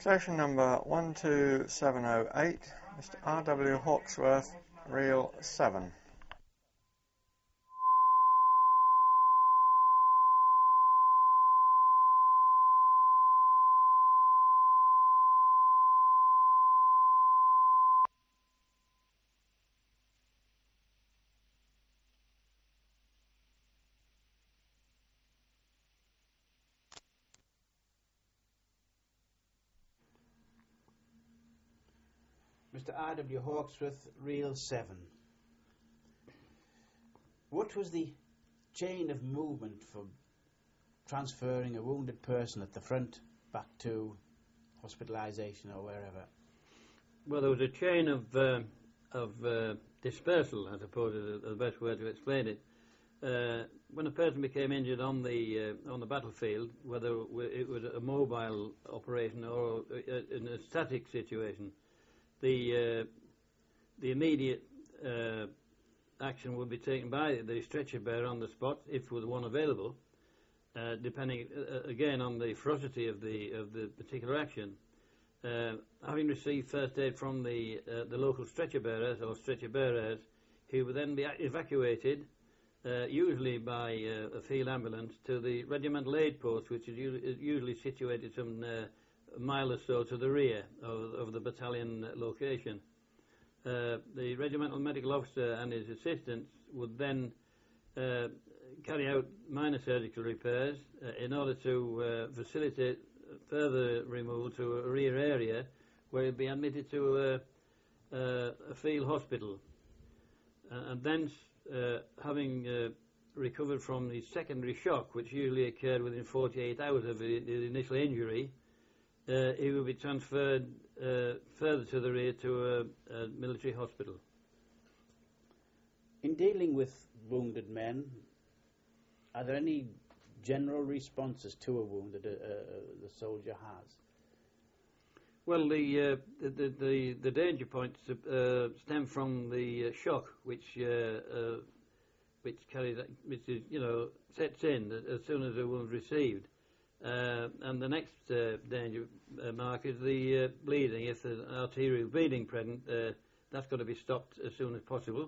Station number 12708, Mr. R.W. Hawksworth, reel 7. Mr. R.W. Hawksworth, reel 7. What was the chain of movement for transferring a wounded person at the front back to hospitalisation or wherever? Well, there was a chain of dispersal, I suppose, is the best way to explain it. When a person became injured on the battlefield, whether it was a mobile operation or in a static situation, the immediate action would be taken by the stretcher bearer on the spot, if there was one available, depending again on the ferocity of the particular action. Having received first aid from the local stretcher bearers or stretcher bearers, he would then be evacuated, usually by a field ambulance, to the regimental aid post, which is usually situated some mile or so to the rear of the battalion location. The regimental medical officer and his assistants would then carry out minor surgical repairs in order to facilitate further removal to a rear area where he'd be admitted to a field hospital. And thence, having recovered from the secondary shock, which usually occurred within 48 hours of the initial injury, he will be transferred further to the rear to a military hospital. In dealing with wounded men, are there any general responses to a wound that the soldier has? Well, the danger points stem from the shock, which carries, which is, sets in as soon as a wound is received. And the next danger mark is the bleeding. If there's arterial bleeding present, that's got to be stopped as soon as possible.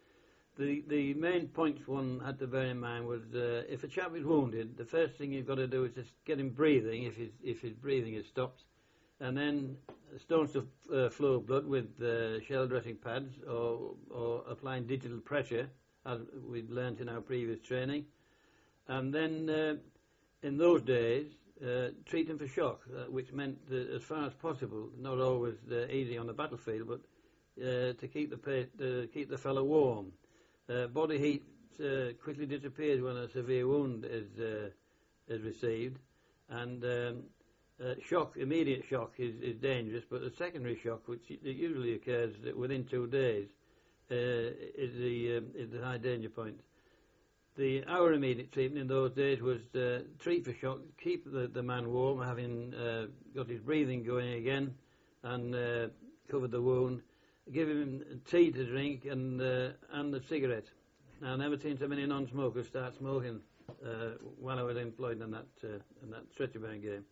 The main points one had to bear in mind was if a chap is wounded, the first thing you've got to do is just get him breathing if his breathing is stopped, and then stones to flow blood with shell dressing pads or applying digital pressure, as we've learnt in our previous training, and then in those days, treating for shock, which meant as far as possible, not always easy on the battlefield, but to keep the fellow warm. Body heat quickly disappears when a severe wound is received, and shock, immediate shock, is dangerous. But the secondary shock, which usually occurs within 2 days, is the high danger point. Our immediate treatment in those days was treat for shock, keep the man warm, having got his breathing going again, and covered the wound, give him tea to drink and a cigarette. Now, I've never seen so many non-smokers start smoking while I was employed in that stretcher bearing game.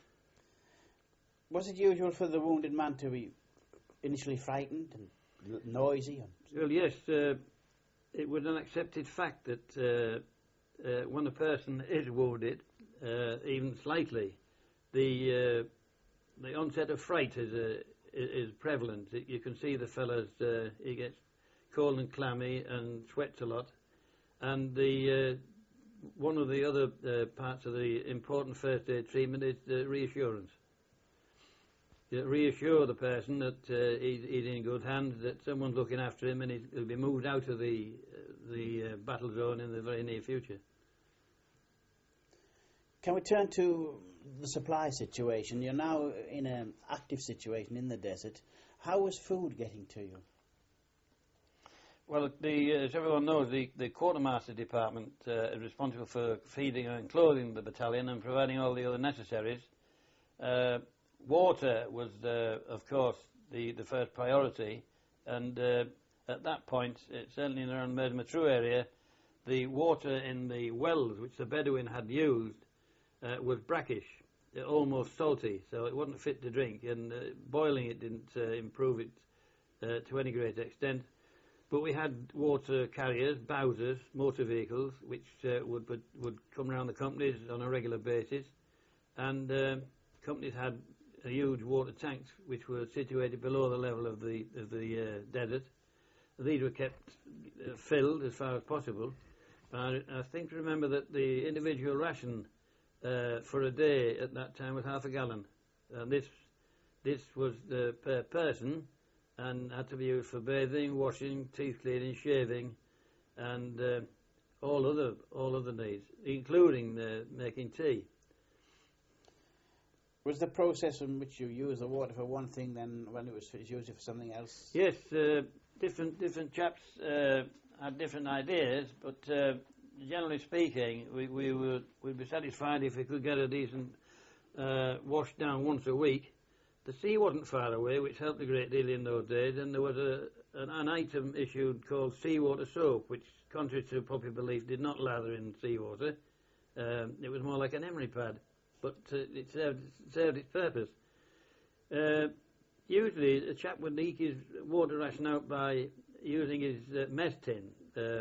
Was it usual for the wounded man to be initially frightened and noisy? Well, yes. It was an accepted fact that when a person is wounded, even slightly, the onset of fright is prevalent. You can see the fellows, he gets cold and clammy and sweats a lot. And one of the other parts of the important first aid treatment is reassurance. You reassure the person that he's in good hands, that someone's looking after him, and he'll be moved out of the battle zone in the very near future. Can we turn to the supply situation? You're now in an active situation in the desert. How was food getting to you? Well, as everyone knows, the quartermaster department is responsible for feeding and clothing the battalion and providing all the other necessaries. Water was, of course, the first priority, and at that point, certainly in around Mersma area, the water in the wells which the Bedouin had used was brackish, almost salty, so it wasn't fit to drink, and boiling it didn't improve it to any great extent. But we had water carriers, Bowsers, motor vehicles, which would come around the companies on a regular basis, and companies had huge water tanks which were situated below the level of the desert. These were kept filled as far as possible. I think to remember that the individual ration for a day at that time was half a gallon, and this was per person, and had to be used for bathing, washing, teeth cleaning, shaving, and all other needs, including making tea. Was the process in which you use the water for one thing, then when it was used for something else? Yes, different chaps had different ideas, but generally speaking, we'd be satisfied if we could get a decent wash down once a week. The sea wasn't far away, which helped a great deal in those days, and there was an item issued called seawater soap, which, contrary to popular belief, did not lather in seawater. It was more like an emery pad, but it served its purpose. Usually, a chap would eke his water ration out by using his mess tin.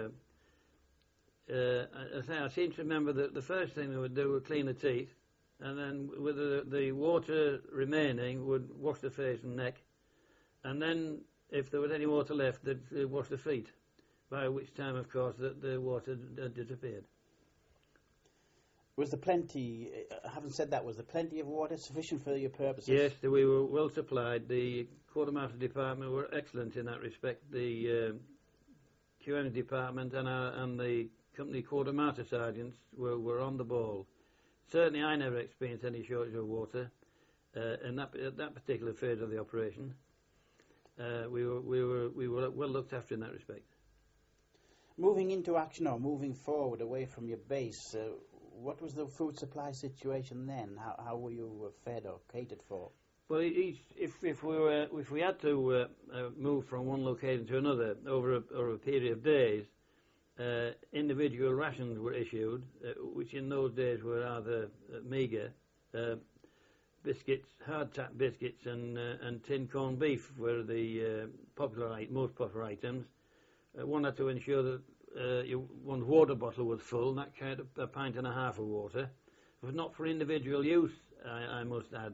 I seem to remember that the first thing they would do would clean the teeth, and then with the water remaining would wash the face and neck, and then if there was any water left they'd wash the feet, by which time of course the water had disappeared. Was there plenty, having said that, was there plenty of water sufficient for your purposes? Yes, we were well supplied. The quartermaster department were excellent in that respect. The QM department and the company quartermaster sergeants were on the ball. Certainly, I never experienced any shortage of water at that particular phase of the operation. We were well looked after in that respect. Moving into action or moving forward away from your base, what was the food supply situation then? How were you fed or catered for? Well, if we had to move from one location to another over a period of days, individual rations were issued, which in those days were rather meagre. Biscuits, hardtack biscuits, and tin corned beef were the most popular items. One had to ensure that one's water bottle was full, and that carried a pint and a half of water. It was not for individual use, I must add.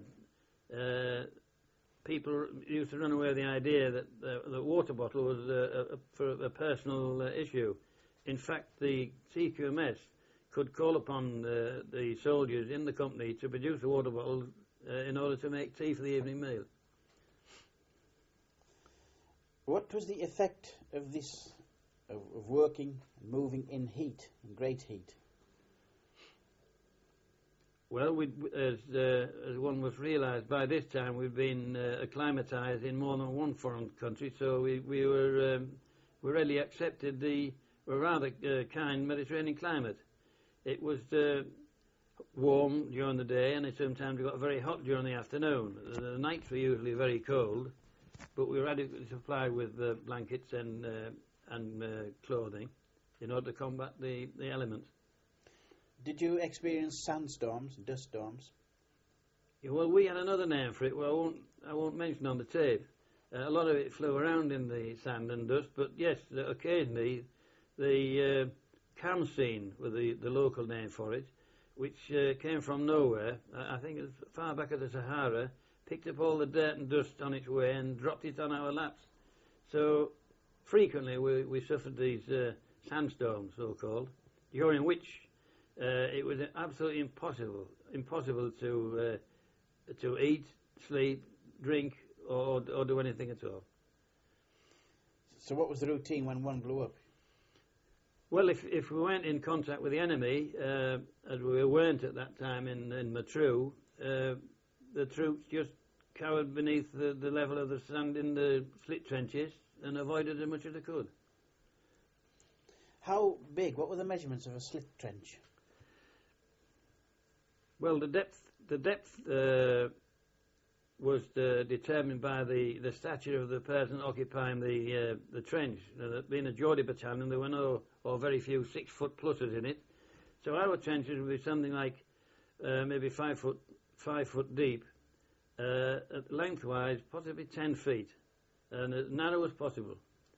People used to run away with the idea that the water bottle was for a personal issue. In fact, the CQMS could call upon the soldiers in the company to produce a water bottle in order to make tea for the evening meal. What was the effect of this, of working and moving in heat, in great heat? Well, as one must realise, by this time we'd been acclimatised in more than one foreign country, so we were readily accepted the rather kind Mediterranean climate. It was warm during the day, and it sometimes got very hot during the afternoon. The nights were usually very cold, but we were adequately supplied with blankets and clothing in order to combat the elements. Did you experience sandstorms, dust storms? Yeah, well, we had another name for it. Well, I won't mention on the tape. A lot of it flew around in the sand and dust, but yes, occasionally the Khamsin was the local name for it, which came from nowhere. I think as far back as the Sahara, picked up all the dirt and dust on its way and dropped it on our laps. So frequently we suffered these sandstorms, so-called, during which it was absolutely impossible to eat, sleep, drink, or do anything at all. So what was the routine when one blew up? Well, if we weren't in contact with the enemy, as we weren't at that time in Matruh, the troops just cowered beneath the level of the sand in the slit trenches and avoided as much as they could. How big? What were the measurements of a slit trench? Well, the depth was determined by the stature of the person occupying the trench. Being a Geordie battalion, there were no or very few 6 foot pluses in it, so our trenches would be something like maybe 5 foot 5 foot deep, lengthwise possibly 10 feet, and as narrow as possible.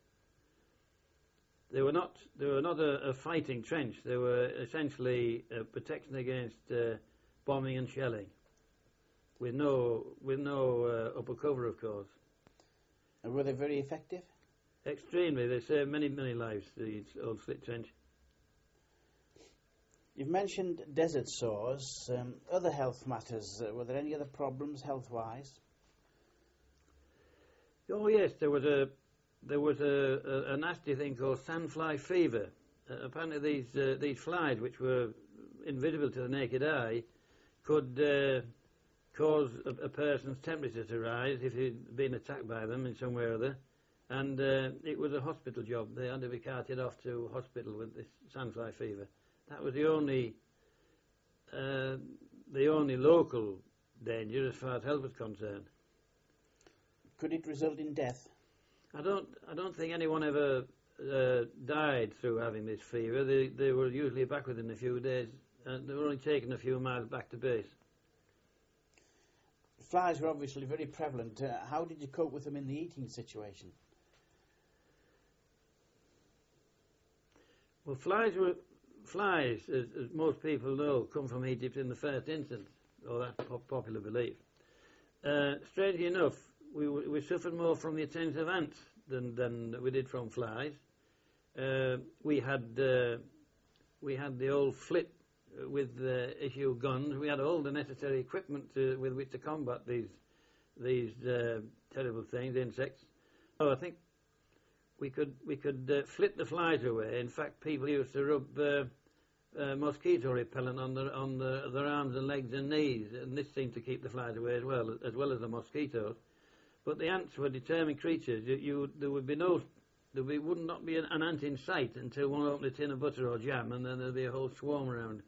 They were not a fighting trench. They were essentially protection against bombing and shelling, with no upper cover, of course. And were they very effective? Extremely. They saved many lives, the old slit trench. You've mentioned desert sores. Other health matters. Were there any other problems health-wise? Oh yes, there was a nasty thing called sandfly fever. Apparently these flies, which were invisible to the naked eye, could cause a person's temperature to rise if he'd been attacked by them in some way or other. And it was a hospital job. They had to be carted off to hospital with this sandfly fever. That was the only local danger as far as health was concerned. Could it result in death? I don't think anyone ever died through having this fever. They were usually back within a few days, and they were only taken a few miles back to base. Flies were obviously very prevalent. How did you cope with them in the eating situation? Well, flies, as most people know, come from Egypt in the first instance, or that's popular belief. Strangely enough, we suffered more from the attacks of ants than we did from flies. We had the old flip with issue guns. We had all the necessary equipment with which to combat these terrible things, insects. Oh, I think we could flit the flies away. In fact, people used to rub mosquito repellent on their arms and legs and knees, and this seemed to keep the flies away as well as the mosquitoes. But the ants were determined creatures. There would not be an ant in sight until one opened a tin of butter or jam, and then there'd be a whole swarm around.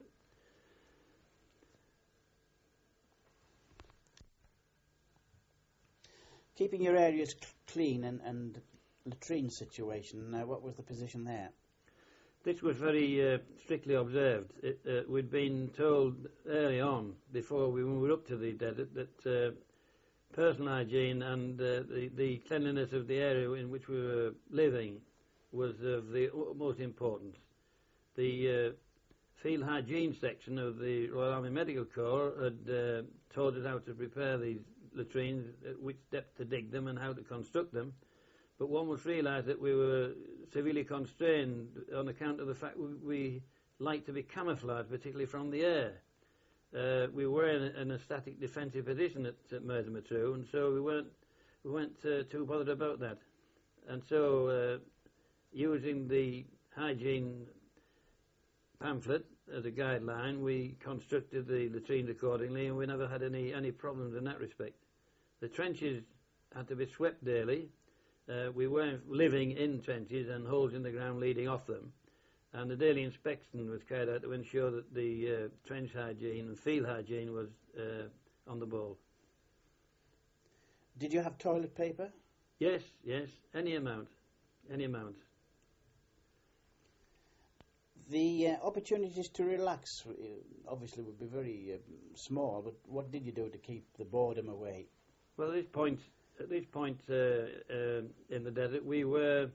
Keeping your areas clean and latrine situation, what was the position there? This was very strictly observed. We'd been told early on, before we moved up to the desert, that personal hygiene and the cleanliness of the area in which we were living was of the utmost importance. The field hygiene section of the Royal Army Medical Corps had taught us how to prepare these latrines, at which depth to dig them and how to construct them. But one must realise that we were severely constrained on account of the fact we liked to be camouflaged, particularly from the air. We were in a static defensive position at Merthyr Matruh, and so we weren't too bothered about that. And so, using the hygiene pamphlet as a guideline, we constructed the latrines accordingly, and we never had any problems in that respect. The trenches had to be swept daily. We weren't living in trenches and holes in the ground leading off them. And the daily inspection was carried out to ensure that the trench hygiene and field hygiene was on the ball. Did you have toilet paper? Yes, any amount. The opportunities to relax obviously would be very small, but what did you do to keep the boredom away? Well, at this point in the desert, we were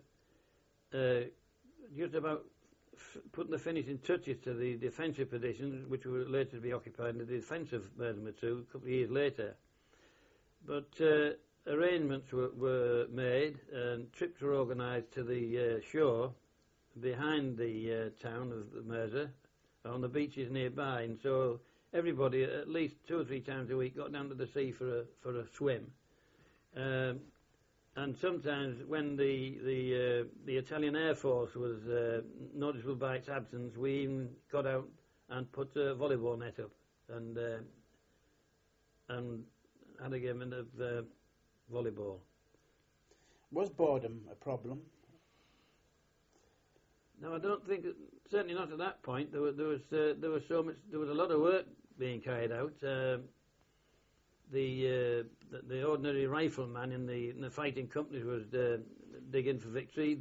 just about putting the finishing touches to the defensive positions, which were later to be occupied in the defence of Merthyr Matruh a couple of years later. But arrangements were made, and trips were organised to the shore behind the town of Merthyr, on the beaches nearby, and so everybody at least 2 or 3 times a week got down to the sea for a swim. And sometimes when the Italian Air Force was noticeable by its absence, we even got out and put a volleyball net up and had a game of volleyball. Was boredom a problem? No, I don't think. Certainly not at that point. There was a lot of work being carried out. The ordinary rifleman in the fighting companies was digging for victory.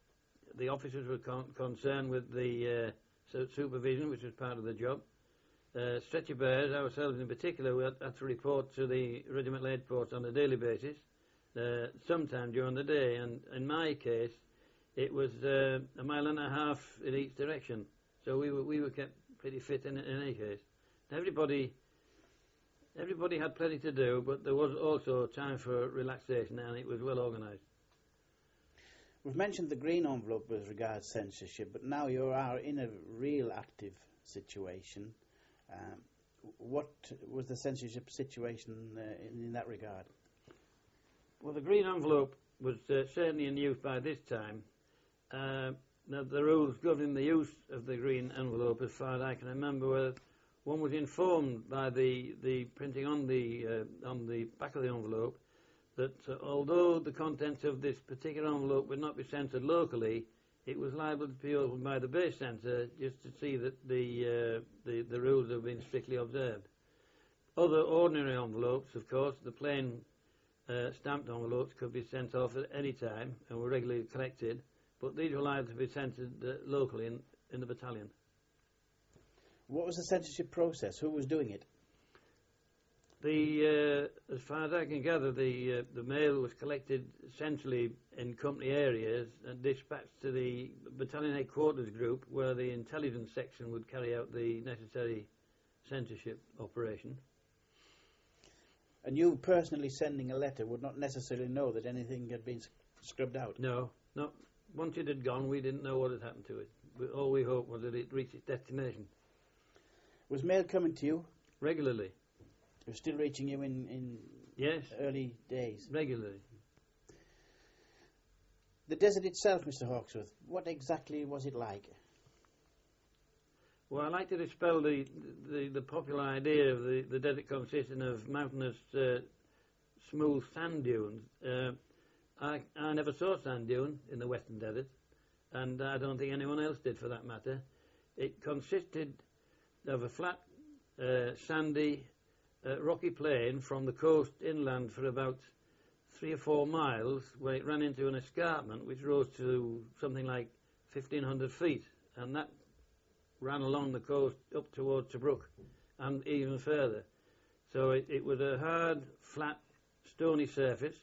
The officers were concerned with the supervision, which was part of the job. Stretcher bearers, ourselves in particular, we had to report to the regimental headquarters on a daily basis, sometime during the day, and in my case, it was a mile and a half in each direction. So we were kept pretty fit in any case. Everybody had plenty to do, but there was also time for relaxation, and it was well organised. We've mentioned the green envelope with regards to censorship, but now you are in a real active situation. What was the censorship situation in that regard? Well, the green envelope was certainly in use by this time. Now, the rules governing the use of the green envelope, as far as I can remember, were one was informed by the printing on the back of the envelope that although the contents of this particular envelope would not be censored locally, it was liable to be opened by the base censor just to see that the rules have been strictly observed. Other ordinary envelopes, of course, the plain stamped envelopes could be sent off at any time and were regularly collected, but these were liable to be censored locally in the battalion. What was the censorship process? Who was doing it? As far as I can gather, the mail was collected essentially in company areas and dispatched to the battalion headquarters group, where the intelligence section would carry out the necessary censorship operation. And you personally sending a letter would not necessarily know that anything had been scrubbed out? No. Once it had gone, we didn't know what had happened to it. All we hoped was that it reached its destination. Was mail coming to you? Regularly. It was still reaching you in Yes. early days? Regularly. The desert itself, Mr. Hawksworth, what exactly was it like? Well, I like to dispel the popular idea of the desert consisting of mountainous, smooth sand dunes. I never saw sand dune in the Western Desert, and I don't think anyone else did for that matter. It consisted of a flat, sandy, rocky plain from the coast inland for about 3 or 4 miles, where it ran into an escarpment which rose to something like 1,500 feet, and that ran along the coast up towards Tobruk and even further. So it was a hard, flat, stony surface.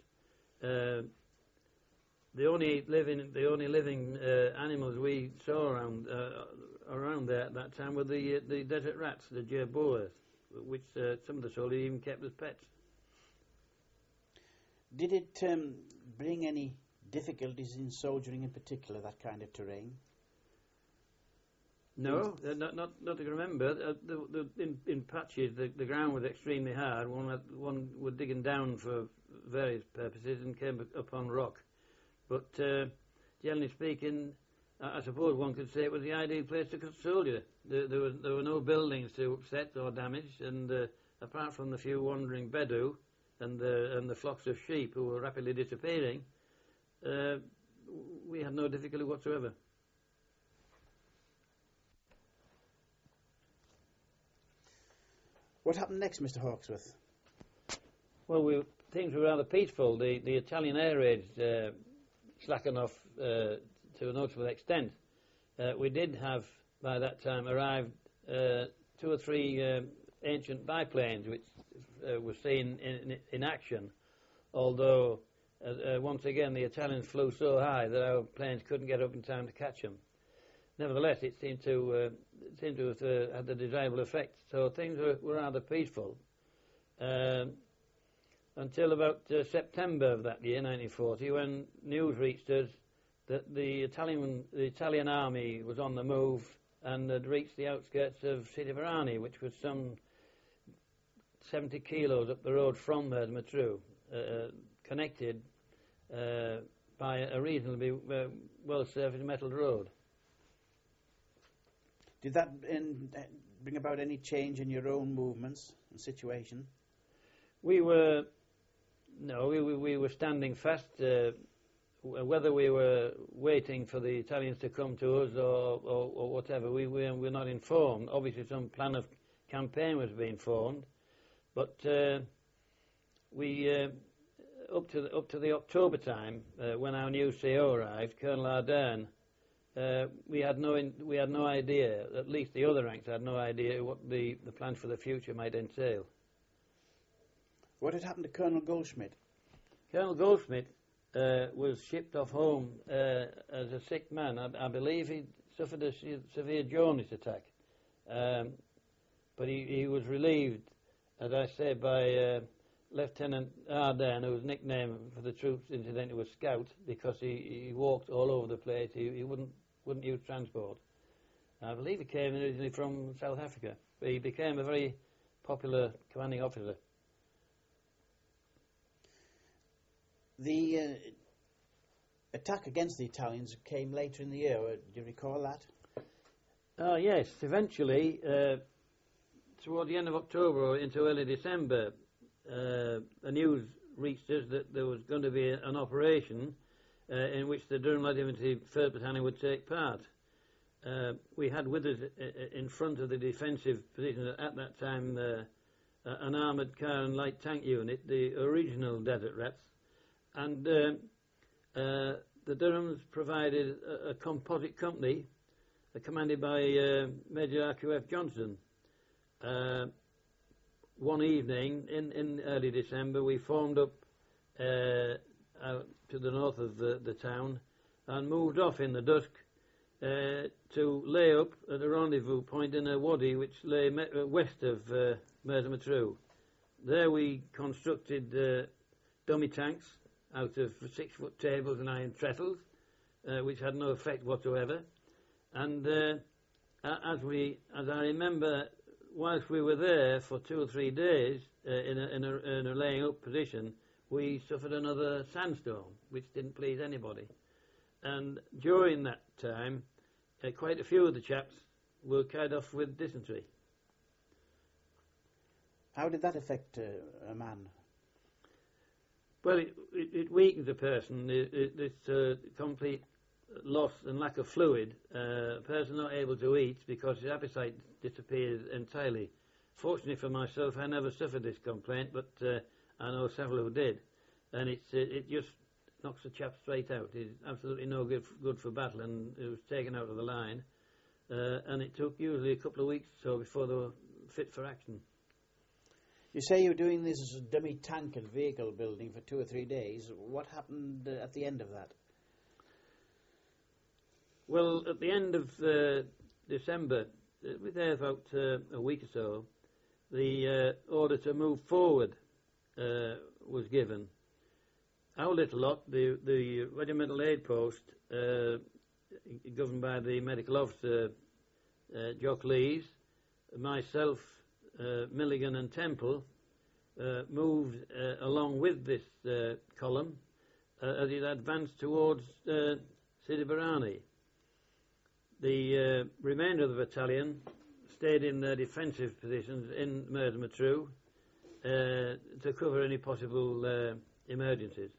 The only living animals we saw around there at that time were the desert rats, the jerboas, which some of the soldiers even kept as pets. Did it bring any difficulties in soldiering in particular, that kind of terrain? No, not that I can remember. In patches, the ground was extremely hard. One was digging down for various purposes and came upon rock. But generally speaking, I suppose one could say it was the ideal place to soldier. There were no buildings to upset or damage, and apart from the few wandering Bedu and the flocks of sheep who were rapidly disappearing, we had no difficulty whatsoever. What happened next, Mr. Hawksworth? Well, things were rather peaceful. The Italian air raids slackened off to a notable extent. We did have, by that time, arrived 2 or 3 ancient biplanes which were seen in action, although once again the Italians flew so high that our planes couldn't get up in time to catch them. Nevertheless, it seemed to have had the desirable effect. So things were rather peaceful until about September of that year, 1940, when news reached us that the Italian army was on the move and had reached the outskirts of Sidi Barrani, which was some 70 kilos up the road from Matruh, connected by a reasonably well-surfaced metalled road. Did that bring about any change in your own movements and situation? We were standing fast. Whether we were waiting for the Italians to come to us or whatever, we were not informed. Obviously, some plan of campaign was being formed, but we up to the October time, when our new CO arrived, Colonel Ardern we had no idea. At least the other ranks had no idea what the plans for the future might entail. What had happened to Colonel Goldschmidt? Colonel Goldschmidt was shipped off home as a sick man. I believe he suffered a severe jaundice attack, but he was relieved, as I say, by Lieutenant Arden, whose nickname for the troops incidentally was Scout, because he walked all over the place. He wouldn't use transport. I believe he came originally from South Africa, but he became a very popular commanding officer. The attack against the Italians came later in the year. Do you recall that? Yes, eventually, toward the end of October or into early December, the news reached us that there was going to be an operation in which the Durham Light Infantry 3rd Battalion would take part. We had with us in front of the defensive position at that time an armoured car and light tank unit, the original Desert Rats, and the Durhams provided a composite company commanded by Major R.Q.F. Johnson. One evening in early December, we formed up out to the north of the town and moved off in the dusk to lay up at a rendezvous point in a wadi which lay west of Merthyr Matruh. There we constructed dummy tanks out of 6-foot tables and iron trestles, which had no effect whatsoever. And as I remember, whilst we were there for 2 or 3 days in a laying up position, we suffered another sandstorm, which didn't please anybody. And during that time, quite a few of the chaps were carried off with dysentery. How did that affect a man? Well, it weakens a person. It's complete loss and lack of fluid. A person not able to eat because his appetite disappears entirely. Fortunately for myself, I never suffered this complaint, but I know several who did. And it just knocks the chap straight out. He's absolutely no good for battle, and it was taken out of the line. And it took usually a couple of weeks or so before they were fit for action. You say you were doing this dummy tank and vehicle building for 2 or 3 days. What happened at the end of that? Well, at the end of December, we were there about a week or so, the order to move forward was given. Our little lot, the regimental aid post, governed by the medical officer, Jock Lees, myself, Milligan and Temple, moved along with this column as it advanced towards Sidi Barrani. The remainder of the battalion stayed in their defensive positions in Merthyr Matruh to cover any possible emergencies.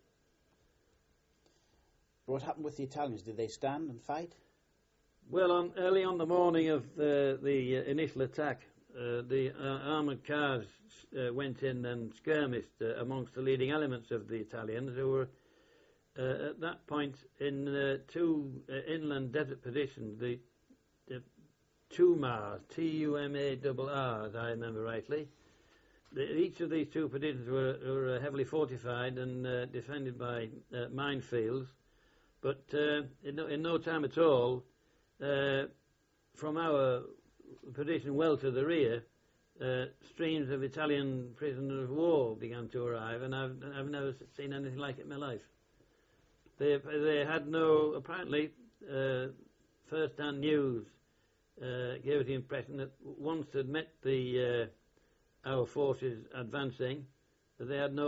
What happened with the Italians? Did they stand and fight? Well, early on the morning of the initial attack, the armoured cars went in and skirmished amongst the leading elements of the Italians, who were at that point in 2 inland desert positions, the Tumars, T-U-M-A-R-R, as I remember rightly. Each of these 2 positions were heavily fortified and defended by minefields, but in no time at all, from our position well to the rear, streams of Italian prisoners of war began to arrive, and I've never seen anything like it in my life. They had no, apparently, first-hand news gave us the impression that once they'd met our forces advancing, that they had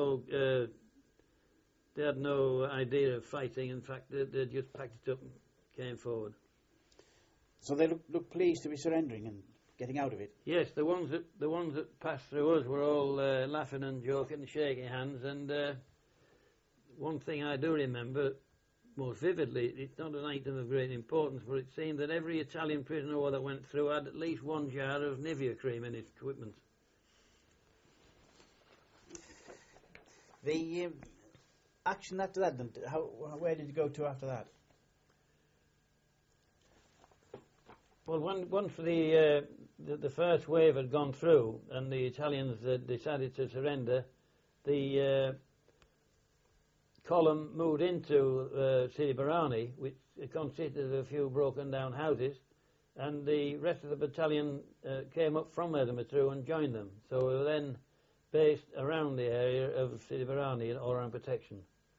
no idea of fighting. In fact, they just packed it up and came forward. So they looked pleased to be surrendering and getting out of it. Yes, the ones that passed through us were all laughing and joking and shaking hands. And one thing I do remember most vividly, it's not an item of great importance, but it seemed that every Italian prisoner of war that went through had at least 1 jar of Nivea cream in his equipment. The action after that, then, where did you go to after that? Well, once the first wave had gone through and the Italians decided to surrender, the column moved into Sidi Barrani, which consisted of a few broken down houses, and the rest of the battalion came up from Erdematru and joined them. So we were then based around the area of Sidi Barrani in All Round Protection.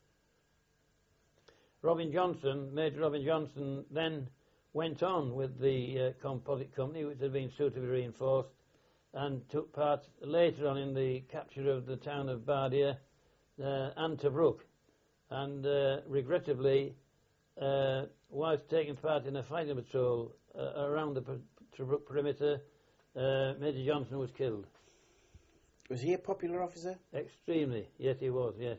Major Robin Johnson then went on with the composite company, which had been suitably reinforced, and took part later on in the capture of the town of Bardia and Tobruk. And regrettably, whilst taking part in a fighting patrol around the Tobruk perimeter, Major Johnson was killed. Was he a popular officer? Extremely, yes he was, yes.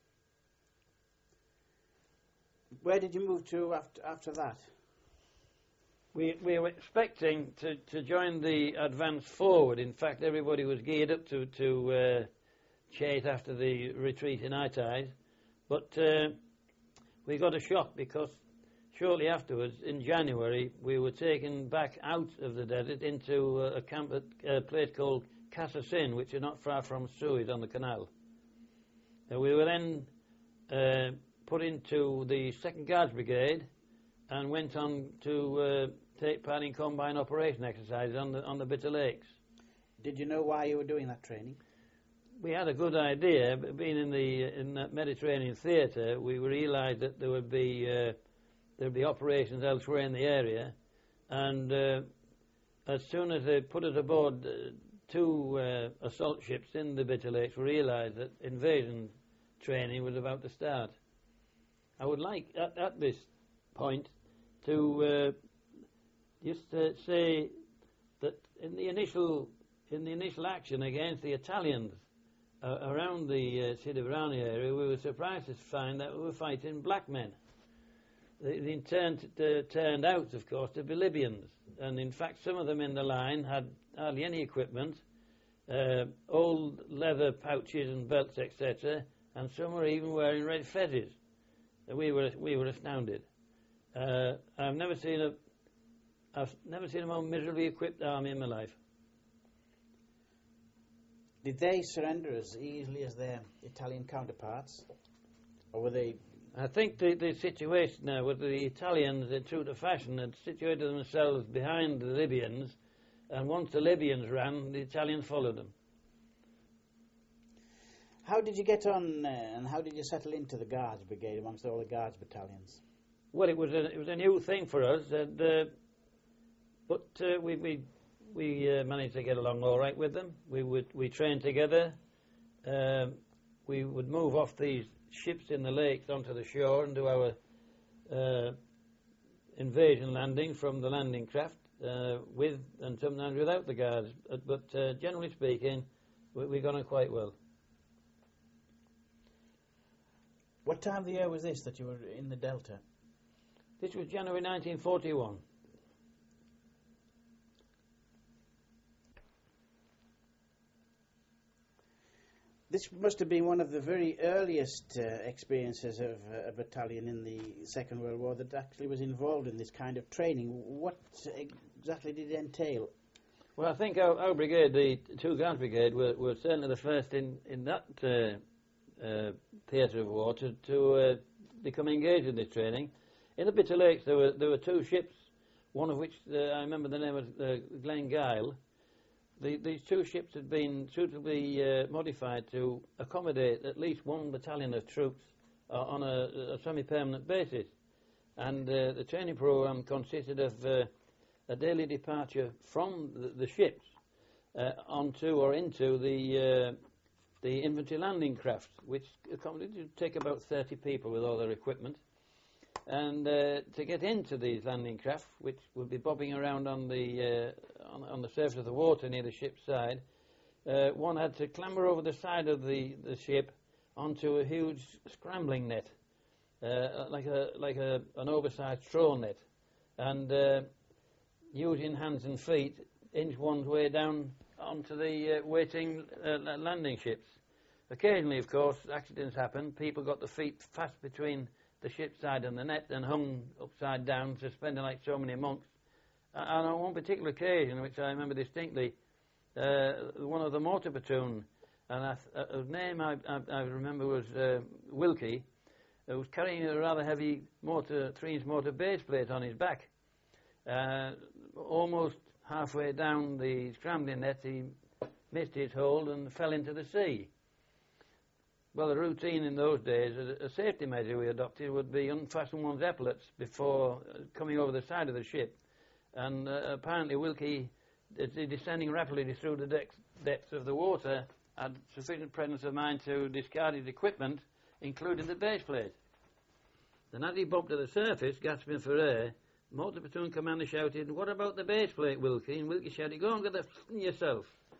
Where did you move to after that? We were expecting to join the advance forward. In fact, everybody was geared up to chase after the retreat in Aitai. But we got a shock because shortly afterwards, in January, we were taken back out of the desert into a camp at a place called Cassasin, which is not far from Suez on the canal. We were then put into the 2nd Guards Brigade and went on to take part in combined operation exercises on the Bitter Lakes. Did you know why you were doing that training? We had a good idea, but being in that Mediterranean theatre, we realised that there would be operations elsewhere in the area, and as soon as they put us aboard 2 assault ships in the Bitter Lakes, we realised that invasion training was about to start. I would like, at this point, to just say that in the initial action against the Italians around the Sidi Barrani area, we were surprised to find that we were fighting black men. The intent turned out, of course, to be Libyans, and in fact some of them in the line had hardly any equipment, old leather pouches and belts, etc., and some were even wearing red fezzes. We were astounded. I've never seen a more miserably equipped army in my life. Did they surrender as easily as their Italian counterparts, or were they? I think the situation now was the Italians, in true to fashion, had situated themselves behind the Libyans, and once the Libyans ran, the Italians followed them. How did you get on, and how did you settle into the Guards Brigade amongst all the Guards battalions? Well, it was a new thing for us, but we managed to get along all right with them. We trained together. We would move off these ships in the lakes onto the shore and do our invasion landing from the landing craft with and sometimes without the guards. But generally speaking, we got on quite well. What time of the year was this that you were in the Delta? This was January 1941. This must have been one of the very earliest experiences of a battalion in the Second World War that actually was involved in this kind of training. What exactly did it entail? Well, I think our brigade, the 2 Guards Brigade, were certainly the first in that theatre of war to become engaged in this training. In the Bitter Lakes, there were 2 ships, one of which I remember the name was Glengyle. These 2 ships had been suitably modified to accommodate at least 1 battalion of troops on a semi-permanent basis. And the training program consisted of a daily departure from the ships onto or into the infantry landing craft, which accommodated to take about 30 people with all their equipment. And to get into these landing craft, which would be bobbing around on the surface of the water near the ship's side, one had to clamber over the side of the ship onto a huge scrambling net, like an oversized trawl net, and using hands and feet, inch one's way down onto the waiting landing ships. Occasionally, of course, accidents happen. People got their feet fast between the ship's side and the net and hung upside down, suspended like so many monks, And on one particular occasion, which I remember distinctly, one of the motor platoon, and his name I remember was Wilkie, who was carrying a rather heavy 3-inch motor base plate on his back. Almost halfway down the scrambling net, he missed his hold and fell into the sea. Well, the routine in those days, a safety measure we adopted would be unfasten one's epaulets before coming over the side of the ship. And apparently Wilkie, descending rapidly through the depths of the water, had sufficient presence of mind to discard his equipment, including the base plate. Then as he bumped to the surface, gasping for air, motor platoon commander shouted, "What about the base plate, Wilkie?" And Wilkie shouted, "Go and get the yourself."